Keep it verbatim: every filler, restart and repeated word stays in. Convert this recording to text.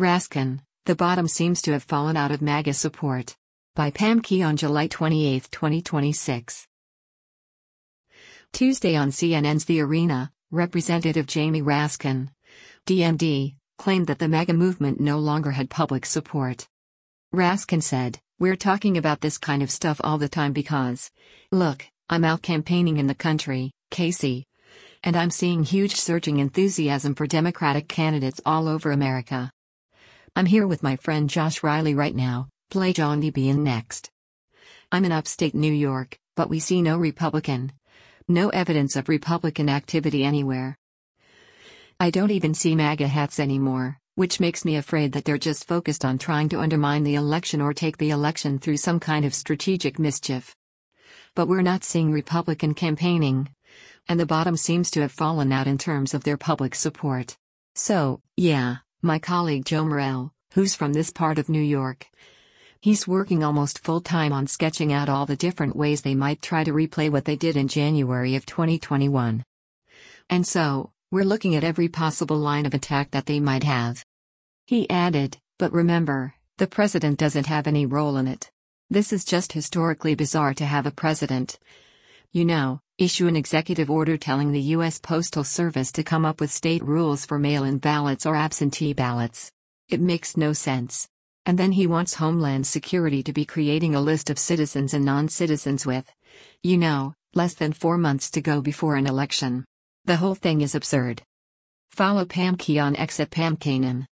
Raskin, the bottom seems to have fallen out of MAGA support. By Pam Key on July twenty-eighth, twenty twenty-six. Tuesday on C N N's The Arena, Representative Jamie Raskin, D M D, claimed that the MAGA movement no longer had public support. Raskin said, "We're talking about this kind of stuff all the time because, look, I'm out campaigning in the country, Casey. And I'm seeing huge surging enthusiasm for Democratic candidates all over America. I'm here with my friend Josh Riley right now, play John D B in next. I'm in upstate New York, but we see no Republican. No evidence of Republican activity anywhere. I don't even see MAGA hats anymore, which makes me afraid that they're just focused on trying to undermine the election or take the election through some kind of strategic mischief. But we're not seeing Republican campaigning. And the bottom seems to have fallen out in terms of their public support. So, yeah, my colleague Joe Morell, who's from this part of New York, he's working almost full-time on sketching out all the different ways they might try to replay what they did in January of twenty twenty-one. And so, we're looking at every possible line of attack that they might have." He added, "But remember, the president doesn't have any role in it. This is just historically bizarre to have a president, you know, issue an executive order telling the U S Postal Service to come up with state rules for mail-in ballots or absentee ballots. It makes no sense. And then he wants Homeland Security to be creating a list of citizens and non-citizens with, you know, less than four months to go before an election. The whole thing is absurd." Follow Pam Key on X at Pam Kanan.